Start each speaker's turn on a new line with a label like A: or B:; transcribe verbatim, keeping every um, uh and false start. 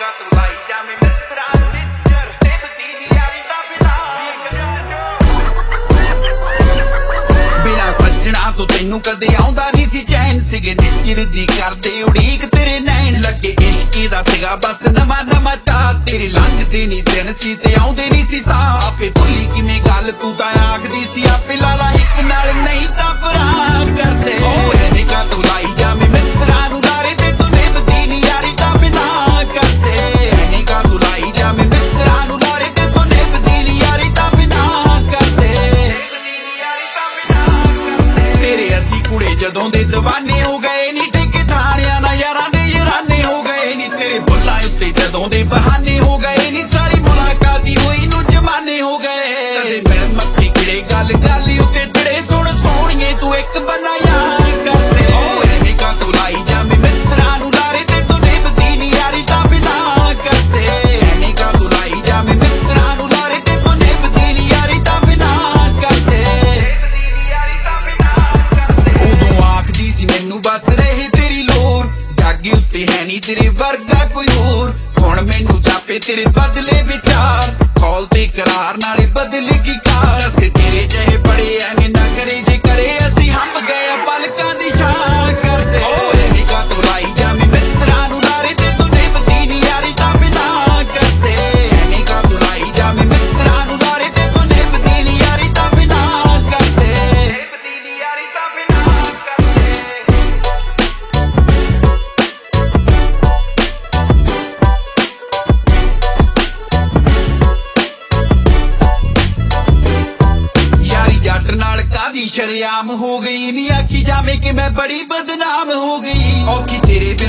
A: ਐਨੇਗਾ ਤੂੰ ਲਾਈ ਜਾਵੇਂ ਮਿੱਤਰਾਂ ਨੂੰ ਨਿੱਜਰ ਦੇਖਦੀ ਨੀ ਯਾਰੀ ਦਾ
B: ਬਿਨਾ ਸੱਜਣਾ ਤੋਂ ਤੈਨੂੰ ਕਦੇ ਆਉਂਦਾ ਨਹੀਂ ਸੀ ਚੈਨ ਸਿਗੇ ਨਿੱਚਰ ਦੀ ਕਰਦੇ ਉਡੀਕ ਤੇਰੇ ਨੈਣ ਲੱਗੇ ਇਸ਼ਕੀ ਦਾ ਸੀਗਾ ਬਸ ਨਵਾਂ ਨਵਾਂ ਚਾਹ ਤੇਰੇ ਲੰਘਦੇ ਨੀ ਦਿਨ ਸੀ ਤੇ ਆਉਂਦੇ ਨਹੀਂ ਸੀ ਸਾਹ ਆਪੇ ਭੁੱਲੀ ਕਿਵੇਂ ਗੱਲ ਤੂੰ ਤਾਂ ਆਖਦੀ ਸੀ ਆਪੇ ਲਾਲਾ ਇੱਕ ਨਾਲ ਨਹੀਂ ਤਾਂ ਭਰਾ ਕਰਦੇ ਓ ਐਨੇਗਾ ਤੂੰ ਲਾਈ ਜਾਵੇਂ ਮਿੱਤਰਾਂ ਨੂੰ ਲਾਰੇ ਤੇ ਤੂੰ ਨਿਭਦੀ ਨੀ ਯਾਰੀ ਤਾਂ ਬਿਨਾ ਕਰਦੇ ਐਨੇਗਾ ਤੂੰ ਲਾਈ ਜਾਵੇਂ ਮਿੱਤਰਾਂ ਨੂੰ ਲਾਰੇ ਤੇ ਤੂੰ ਨਿਭਦੀ ਨੀ ਯਾਰੀ ਤਾਂ ਬਿਨਾ ਕਰਦੇ ਤੇਰੇ ਅਸੀਂ ਕੁੜੇ ਜਦੋਂ ਦੇ ਦੀਵਾਨੇ ਹੋ ਗਏ ਨੀ ਟਿਕ ਠਾਣਿਆਂ ਨਾ ਯਾਰਾਂ ਦੇ ਯਾਰਾਨੇ ਹੋ ਗਏ ਨੀ ਤੇਰੇ ਬੁੱਲਾਂ ਉੱਤੇ ਜਦੋਂ ਦੇ ਬਹਾਨੇ ਹੋ ਗਏ ਨੀ ਸਾਲੀ ਮੁਲਾਕਾਤ ਦੀ ਹੋਈ ਨੂੰ ਜਮਾਨੇ ਹੋ ਗਏ ਕਦੇ ਮਿਲ ਮੱਥੀ ਕਿੜੇ ਗੱਲ ਗੱਲ ਉੱਤੇ ਤੇਰੇ ਸੁਣ ਸੋਹਣੀਏ ਤੂੰ ਇੱਕ ਬਣਾਇਆ ਕਰਦੇ ਓ ਐਨੇਗਾ ਤੂੰ ਲਾਈ ਜਾਵੇਂ ਮਿੱਤਰਾਂ ਨੂੰ ਲਾਰੇ ਤੇ ਤੂੰ ਨਿਭਦੀ ਨੀ ਯਾਰੀ ਤਾਂ ਬਿਨਾ ਕਰਦੇ ਐਨੇਗਾ ਤੂੰ ਲਾਈ ਜਾਵੇਂ ਮਿੱਤਰਾਂ ਨੂੰ ਲਾਰੇ ਤੇ ਤੂੰ ਨਿਭਦੀ ਨੀ ਯਾਰੀ ਤਾਂ ਬਿਨਾ ਕਰਦੇ ਉਦੋਂ ਆਖਦੀ ਸੀ ਮੈਨੂੰ ਬਸ ਰਹੇ ਤੇਰੀ ਲੋਰ ਜਾਗੀ ਉੱਤੇ ਹੈ ਨੀ ਤੇਰੇ ਵਰਗਾ ਕੋਈ ਹੋਰ ਹੁਣ ਮੈਨੂੰ ਜਾਪੇ ਤੇਰੇ ਬਦਲੇ ਵਿਚਾਰ ਕੌਲ ਤੇ ਕਰਾਰ ਨਾਲੇ ਬਦਲੇ ਕੀ ਕਾਰ ਅਸੀਂ ਤੇਰੇ ਜਿਹੇ ਬੜੇ ਐਵੇਂ ਨਾ ਕਰੇ ਜੇ ਕਰੇ ਅਸੀਂ ਹੰਬ ਗਏ ਪਲਕਾਂ ਦੀ ਛਾਂ ਕਰਦੇ ਓ ਐਨੇਗਾ ਤੂੰ ਲਾਈ ਜਾਵੇਂ ਮਿੱਤਰਾਂ ਨੂੰ ਲਾਰੇ ਤੇ ਤੂੰ ਨਿਭਦੀ ਨੀ ਯਾਰੀ ਤਾਂ ਬਿਨਾ ਕਰਦੇ ਐਨੇਗਾ ਤੂੰ ਲਾਈ ਜਾਵੇਂ ਮਿੱਤਰਾਂ ਨੂੰ ਲਾਰੇ ਤੇ ਤੂੰ ਨਿਭਦੀ ਨੀ ਯਾਰੀ ਤਾਂ ਬਿਨਾ ਕਰਦੇ
A: ਨਿਭਦੀ ਨੀ ਯਾਰੀ ਤਾਂ ਬਿਨਾ ਕਰਦੇ
B: ਯਾਰੀ ਜੱਟ ਨਾਲ ਕਾਦੀ ਸ਼ਰਿਆਮ ਹੋ ਗਈ ਨੀ ਆਖੀ ਜਾਵੇਂ ਕਿ ਮੈਂ ਬੜੀ ਬਦਨਾਮ ਹੋ ਗਈ ਔਖੀ ਤੇਰੇ